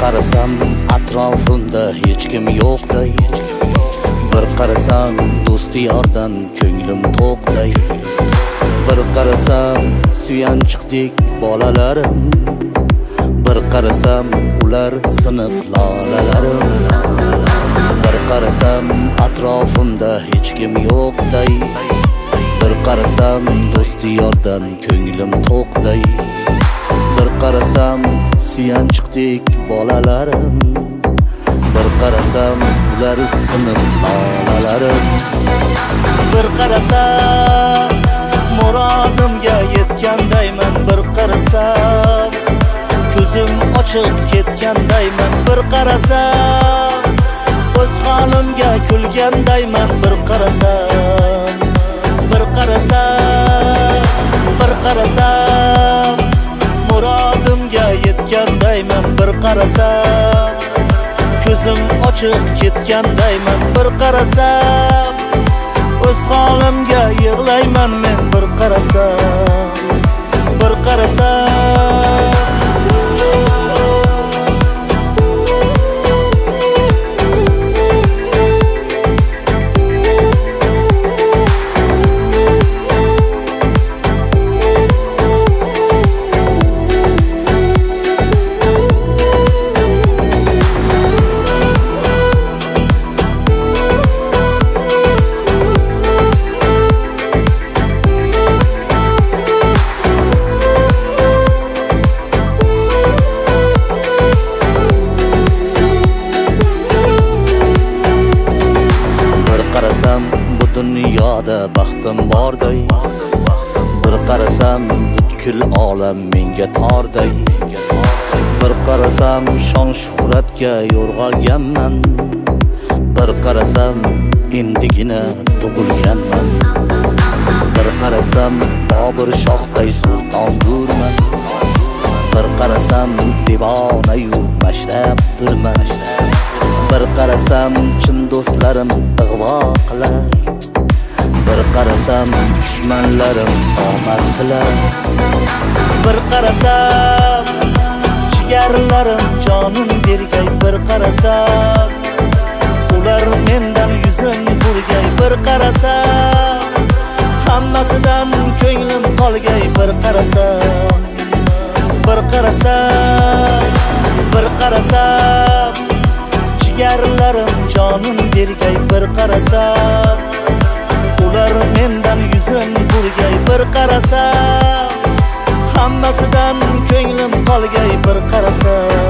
qarasam atrofimda hech kim yo'qday, bir qarasam do'sti yordan ko'nglim to'qday, bir qarasam suyanchiqdek bolalarim, bir qarasam ular sinib lolalarim, bir qarasam atrofimda hech kim yo'qday, bir qarasam do'sti yordan ko'nglim to'qday, bir qarasam suyanchiqdek bolalarim, bir qarasam ular sinib lolalarim, bir qarasam murodimga yetgandayman, bir qarasam ko'zim ochiq ketgandayman, bir qarasam o'z holimga kulgandayman, bir qarasam, bir qarasam, bir qarasam murodimga yetgandayman, bir qarasam ko'zim ochiq ketgandayman, bir qarasam o'z holimga yig'layman men, bir qarasam, bir qarasam. Bu dunyoda baxtim borday, bir qarasam butkul olam menga torday, bir qarasam shon shuhratga yo'rg'alganman, bir qarasam endigina tug'ilganman, bir qarasam Bobur shohday sulton gurman, bir qarasam devonayu mashrabdirman, bir qarasam chin do'stlarim ig'vo qilar, bir qarasam dushmanlarim omad tilar, bir qarasam jigarlarim jonim bergay, bir qarasam ular mendan yuzin burgay, bir qarasam hammasidan ko'nglim qolgay, bir qarasam, bir qarasam, bir qarasam jigarlarim jonim bergay, bir qarasam ular mendan yuzin burgay, bir qarasam hammasidan ko'nglim qolgay, bir qarasam.